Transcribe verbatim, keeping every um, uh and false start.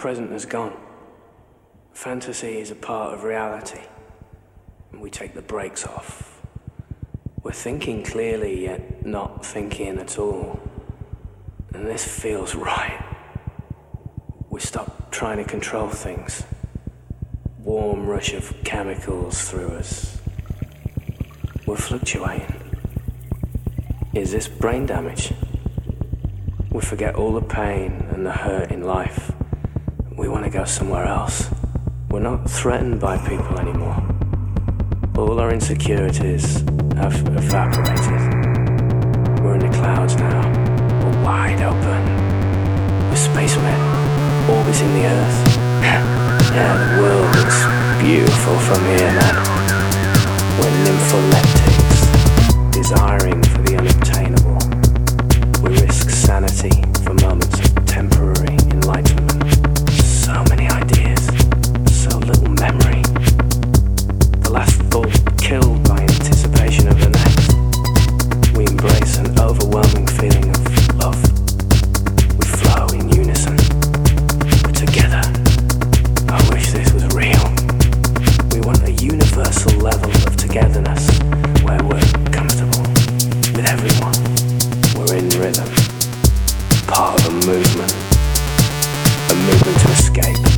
present has gone. Fantasy is a part of reality, and we take the brakes off. We're thinking clearly, yet not thinking at all. And this feels right. We stop trying to control things. Warm rush of chemicals through us. We're fluctuating. Is this brain damage? We forget all the pain and the hurt in life. We want to go somewhere else. We're not threatened by people anymore. All our insecurities have evaporated. We're in the clouds now. We're wide open. We're spacemen, orbiting the Earth. Yeah, the world looks beautiful from here, man. We're nympholeptics, desiring for the unobtainable. We risk sanity for moments of temporary enlightenment. So many ideas, so little memory. The last thought killed by anticipation of the next. We embrace an overwhelming feeling of love. We flow in unison. We're together. I wish this was real. We want a universal level of togetherness where we're comfortable with everyone. We're in rhythm, part of a movement, a movement to escape.